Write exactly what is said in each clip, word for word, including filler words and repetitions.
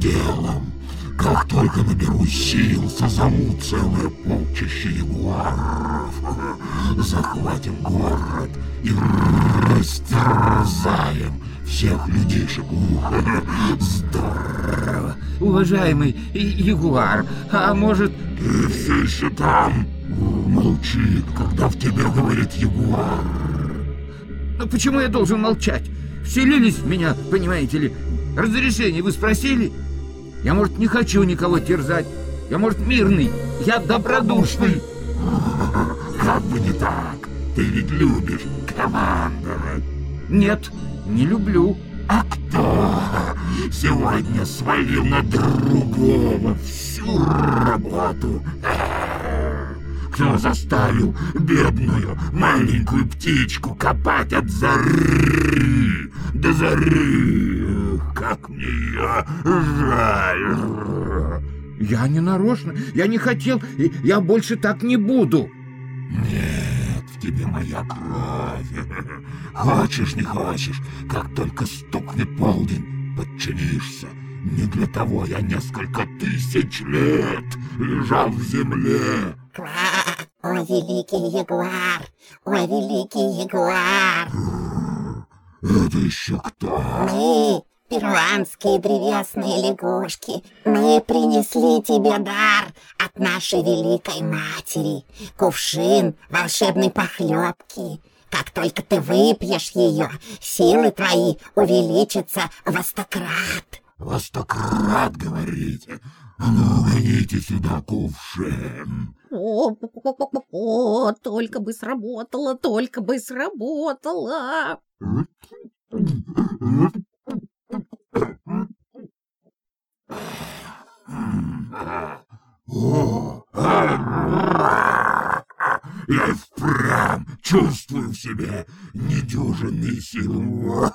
делом. Как только наберу сил, созову целое полчище ягуаров. Захватим город и растерзаем всех людишек. Здорово. Уважаемый ягуар, а может... Ты все еще там? Молчи, когда в тебе говорит ягуар. Но почему я должен молчать? Вселились в меня, понимаете ли. Разрешение вы спросили? Я, может, не хочу никого терзать. Я, может, мирный. Я добродушный. Как бы не так. Ты ведь любишь командовать. Нет, не люблю. А кто сегодня свалил на другого всю работу? Кто заставил бедную маленькую птичку копать от зары до зары? Как мне ее жаль! Я не нарочно, я не хотел, и я больше так не буду. Нет, в тебе моя кровь. Хочешь, не хочешь, как только стукнет полдень, подчинишься. Не для того я несколько тысяч лет лежал в земле. О, великий ягуар! О, великий ягуар! Это еще кто? Мы, перуанские древесные лягушки, мы принесли тебе дар от нашей великой матери. Кувшин волшебной похлебки. Как только ты выпьешь ее, силы твои увеличатся во сто крат. Во сто крат, говорите? Ну, гоните сюда кувшин. О, о, только бы сработало, только бы сработало. О, я впрямь чувствую в себе недюжинные силы.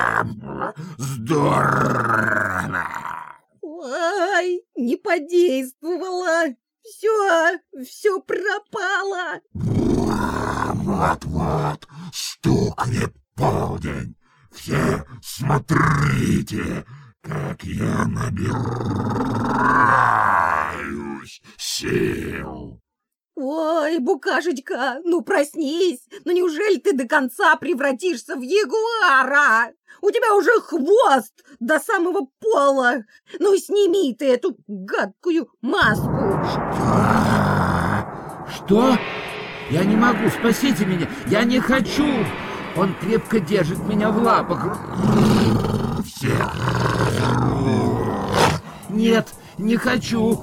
Здорово! Ой, не подействовало. Все, все пропало. Вот-вот, стукнет полдень. Все смотрите, как я набираюсь сил. Ой, букашечка, ну проснись. Ну неужели ты до конца превратишься в ягуара? У тебя уже хвост до самого пола. Ну сними ты эту гадкую маску. Что? Я не могу, спасите меня. Я не хочу. Он крепко держит меня в лапах. Всех. Нет, не хочу.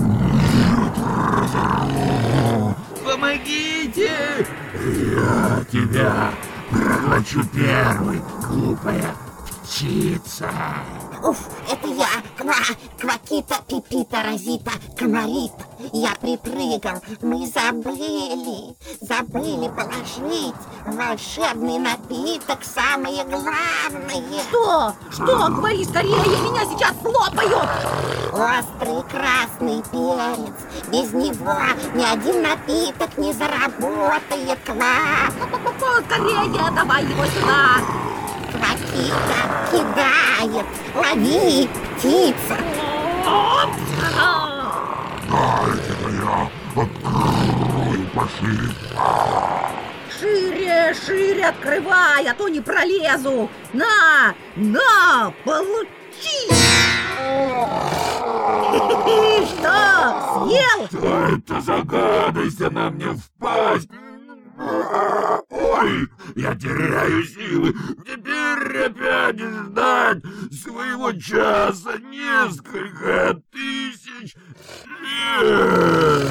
Помогите! Я тебя проглочу первый, глупая птица. Уф, это я, ква, квакита, пипита, разита, комарит. Я припрыгал, мы забыли, забыли положить волшебный напиток, самое главное. Что? Что? Говори скорее, меня сейчас слопают. Острый красный перец. Без него ни один напиток не заработает, ква. Скорее, давай его сюда. Квакита кидает. Лови, птица. Дайте-ка я открою пошире. Шире, шире открывай, а то не пролезу. На, на, получи. Что, съел? Что это за гадость она мне в пасть? Ой, я теряю силы. Теперь опять ждать своего часа несколько тысяч лет.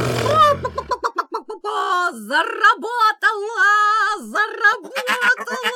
Заработала! Заработала!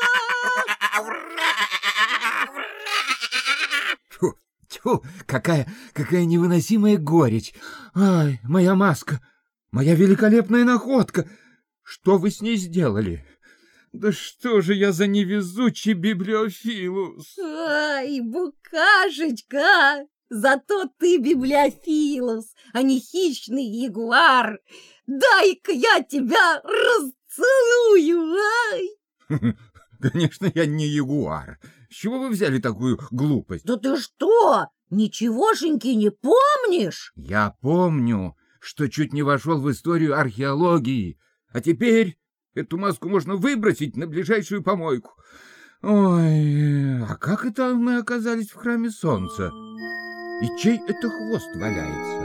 Тьфу, тьфу, какая, какая невыносимая горечь. Ай, моя маска, моя великолепная находка. Что вы с ней сделали? Да что же я за невезучий библиофилус? Ай, букашечка! Зато ты библиофилус, а не хищный ягуар. Дай-ка я тебя расцелую, ай! Конечно, я не ягуар. С чего вы взяли такую глупость? Да ты что? Ничегошеньки не помнишь? Я помню, что чуть не вошел в историю археологии, а теперь эту маску можно выбросить на ближайшую помойку. Ой, а как это мы оказались в храме солнца? И чей это хвост валяется?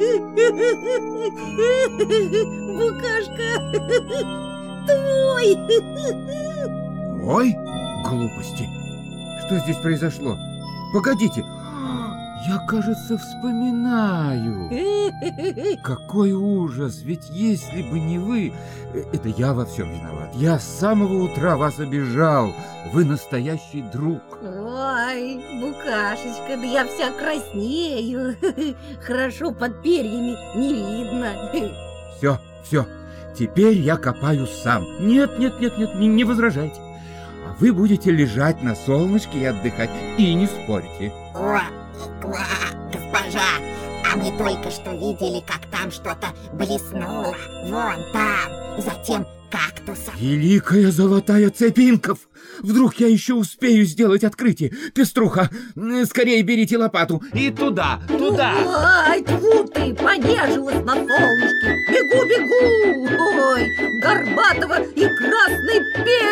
Букашка, твой! Ой, глупости! Что здесь произошло? Погодите! Я, кажется, вспоминаю. Какой ужас! Ведь если бы не вы... Это я во всем виноват. Я с самого утра вас обижал. Вы настоящий друг. Ой, Букашечка, да я вся краснею. Хорошо под перьями не видно. Все, все. Теперь я копаю сам. Нет, нет, нет, нет, не, не возражайте. А вы будете лежать на солнышке и отдыхать. И не спорьте. О, госпожа, а мы только что видели, как там что-то блеснуло. Вон там, затем кактусом. Великая золотая цепь инков! Вдруг я еще успею сделать открытие. Пеструха, скорее берите лопату. И туда, туда. Ай, тьфу ты, понежилась на солнышке. Бегу, бегу. Ой, Горбатого и красной